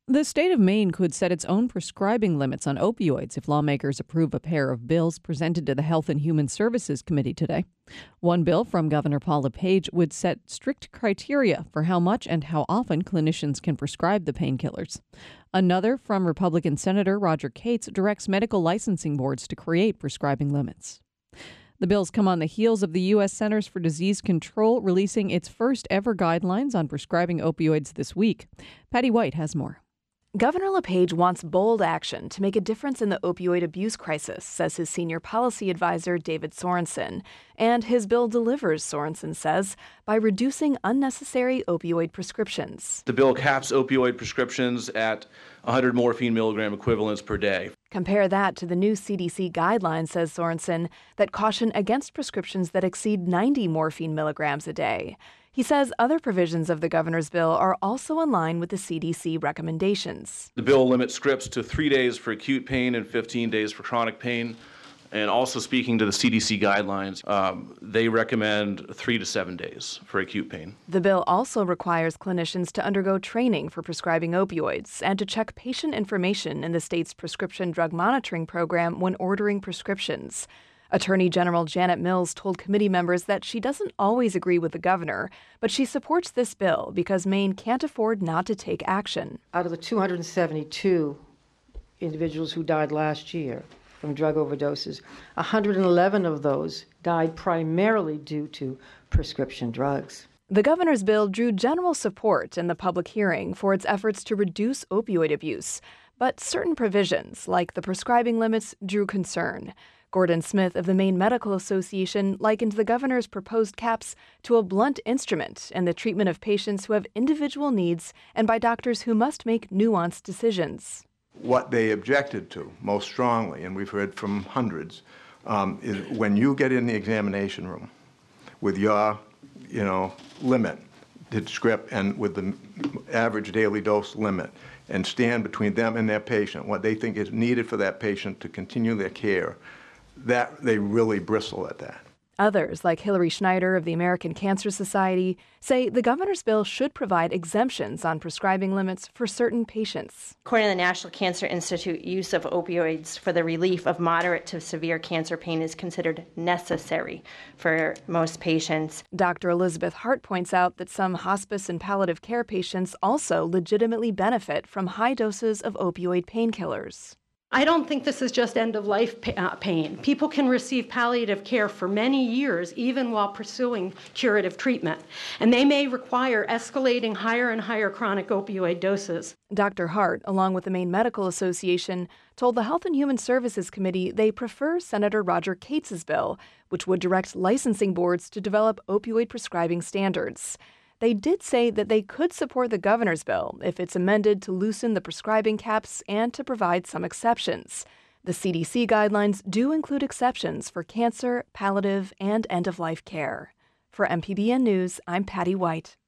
The state of Maine could set its own prescribing limits on opioids if lawmakers approve a pair of bills presented to the Health and Human Services Committee today. One bill from Governor Paul LePage would set strict criteria for how much and how often clinicians can prescribe the painkillers. Another from Republican Senator Roger Cates directs medical licensing boards to create prescribing limits. The bills come on the heels of the U.S. Centers for Disease Control releasing its first ever guidelines on prescribing opioids this week. Patty White has more. Governor LePage wants bold action to make a difference in the opioid abuse crisis, says his senior policy advisor, David Sorensen. And his bill delivers, Sorensen says, by reducing unnecessary opioid prescriptions. The bill caps opioid prescriptions at 100 morphine milligram equivalents per day. Compare that to the new CDC guidelines, says Sorensen, that caution against prescriptions that exceed 90 morphine milligrams a day. He says other provisions of the governor's bill are also in line with the CDC recommendations. The bill limits scripts to 3 days for acute pain and 15 days for chronic pain. And also speaking to the CDC guidelines, they recommend 3 to 7 days for acute pain. The bill also requires clinicians to undergo training for prescribing opioids and to check patient information in the state's prescription drug monitoring program when ordering prescriptions. Attorney General Janet Mills told committee members that she doesn't always agree with the governor, but she supports this bill because Maine can't afford not to take action. Out of the 272 individuals who died last year from drug overdoses, 111 of those died primarily due to prescription drugs. The governor's bill drew general support in the public hearing for its efforts to reduce opioid abuse, but certain provisions, like the prescribing limits, drew concern. Gordon Smith of the Maine Medical Association likened the governor's proposed caps to a blunt instrument in the treatment of patients who have individual needs and by doctors who must make nuanced decisions. What they objected to most strongly, and we've heard from hundreds, is when you get in the examination room with your, limit, the script, and with the average daily dose limit, and stand between them and their patient, what they think is needed for that patient to continue their care, that they really bristle at that. Others, like Hillary Schneider of the American Cancer Society, say the governor's bill should provide exemptions on prescribing limits for certain patients. According to the National Cancer Institute, use of opioids for the relief of moderate to severe cancer pain is considered necessary for most patients. Dr. Elizabeth Hart points out that some hospice and palliative care patients also legitimately benefit from high doses of opioid painkillers. I don't think this is just end-of-life pain. People can receive palliative care for many years, even while pursuing curative treatment, and they may require escalating higher and higher chronic opioid doses. Dr. Hart, along with the Maine Medical Association, told the Health and Human Services Committee they prefer Senator Roger Cates' bill, which would direct licensing boards to develop opioid prescribing standards. They did say that they could support the governor's bill if it's amended to loosen the prescribing caps and to provide some exceptions. The CDC guidelines do include exceptions for cancer, palliative, and end-of-life care. For MPBN News, I'm Patty White.